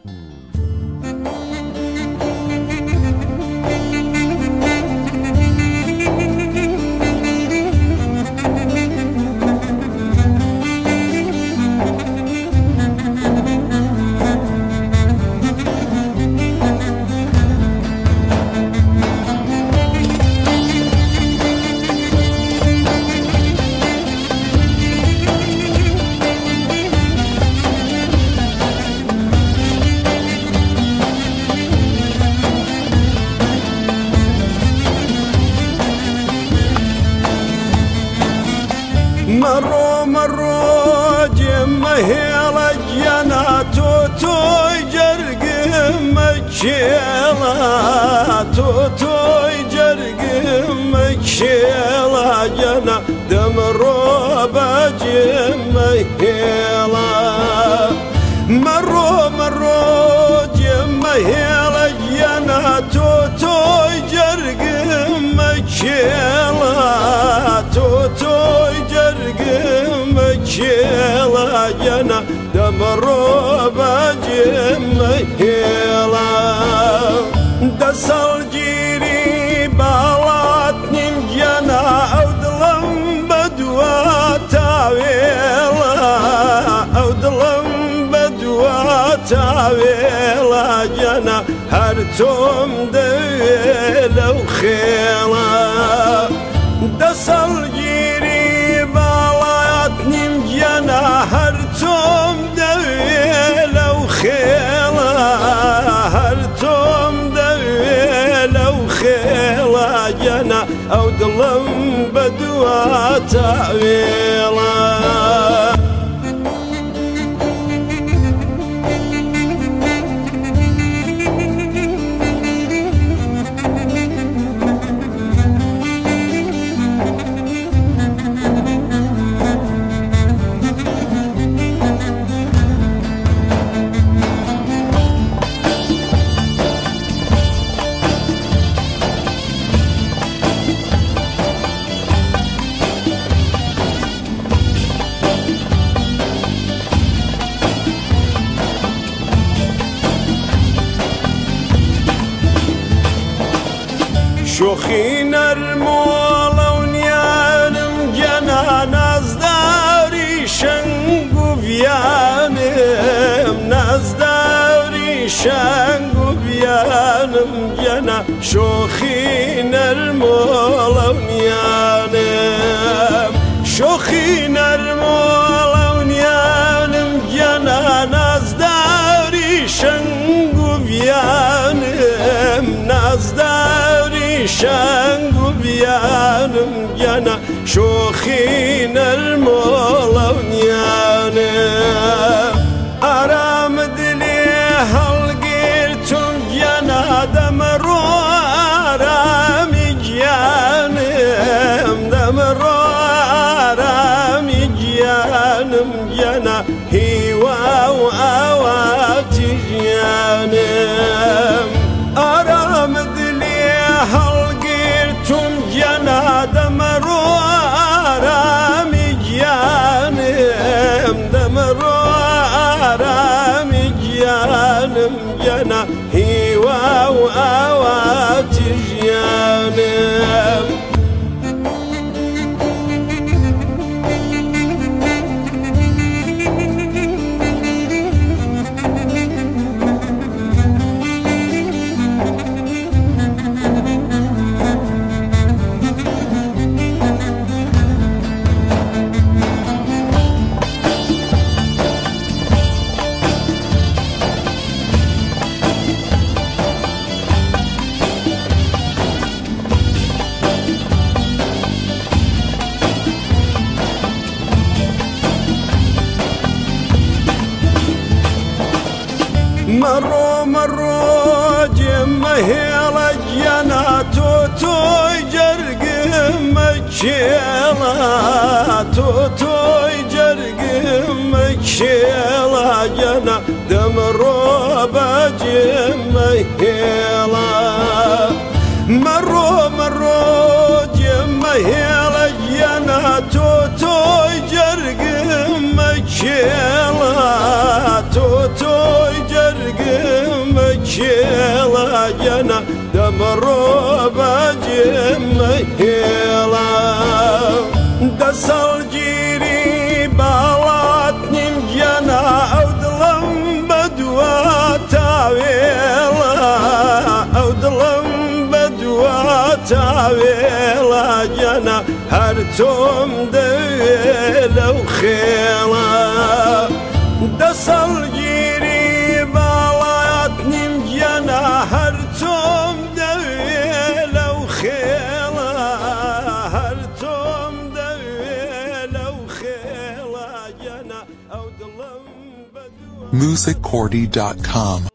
مرو جمه هلجنا توي جرقم مكشيلا توي جرقم مكشيلا جنا دمرو بجمه هلا مرو جمه هلجنا توي جرقم مكشيلا توي جرقم مكشيلا جنا دمرو بجمه هلا دسل جيري بالاتني جنا أودلم بدوا تاويلا أودلم بدوا تاويلا جنا هرتم دويل وخيلا دسل جيري بالاتني جنا هرتم دويل وخيلا هرتم دويل وخيلا جنا أودلم بدوا تاويلا شوخي نرمولا ونيانم جنا نازداري شنقو فيانم نازداري شنقو فيانم جنا شوخي نرمولا ونيانم شوخي نرمولا ونيانم جنا نازداري شنقو فيانم نازداري شنقو بيانم جنا شوخين المولا ونيانم أرام دلي هالقيرتم جنا دمرو أرامي جيانم دمرو أرامي جيانم جنا هيوا وآواتي جيانم أرام دلي هالقيرتم جنا دمرو أرامي جيانم دمرو أرامي جيانم جنا هيوا وآواتي جيانم مرو جمه هلجنا توي جرقم مكشيلا توي جرقم مكشيلا جنا دمرو بجمه هلا مرو جمه هلجنا توي جرقم مكشيلا توي جرقم مشيلا جنا دمرو بجمهلا دسل جيري بالاتني جنا أودلم بدوا تاويلا أودلم بدوا تاويلا جنا هرتم دويلا وخيلا دسل جيري بالاتني جنا هرتم دويلا وخيلا هرتم دويلا وخيلا جنا أودلم بدوا musiccordy.com